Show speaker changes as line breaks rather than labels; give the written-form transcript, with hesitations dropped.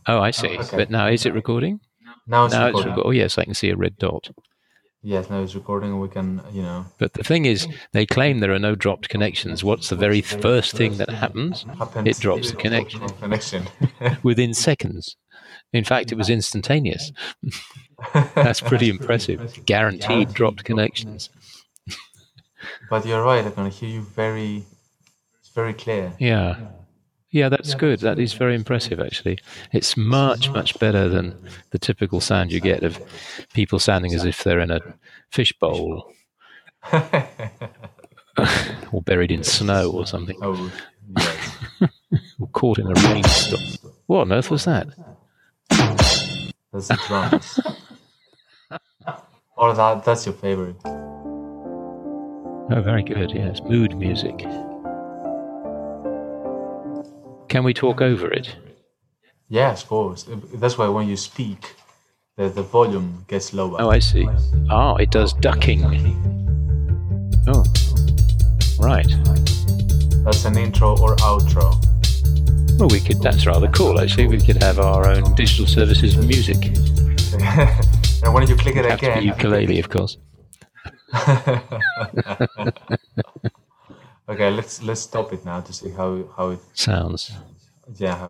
Oh, I see.
Okay.
But now, is it recording?
Now it's
Now it's
recording.
recording. Oh, yes, I can see a red dot.
Yes, now it's recording, and we can,
But the thing is, they claim there are no dropped connections. What's the very first thing that happens? It
happens.
drops the connection
Connection.
within seconds. In fact, it was instantaneous. That's pretty impressive. Guaranteed dropped connections.
But you're right. I can hear you very. It's very clear.
Yeah. Yeah, that's good. That is very impressive, actually. It's much, much better than the typical sound you get of people sounding as if they're in a fishbowl or buried in snow or something,
Oh, yes.
or caught in a rainstorm. What on earth was that?
That's the drums. Or that's your favorite.
Oh, very good. Yes, mood music. Can we talk over it?
Yes, of course. That's why when you speak, the volume gets lower.
Oh, I see. Ah, it does ducking. Oh, right.
That's an intro or outro.
Well, that's rather cool, actually. We could have our own digital services music.
And when you click it
Have to be
again.
ukulele, of course.
Okay, let's stop it now to see how it
Sounds.
yeah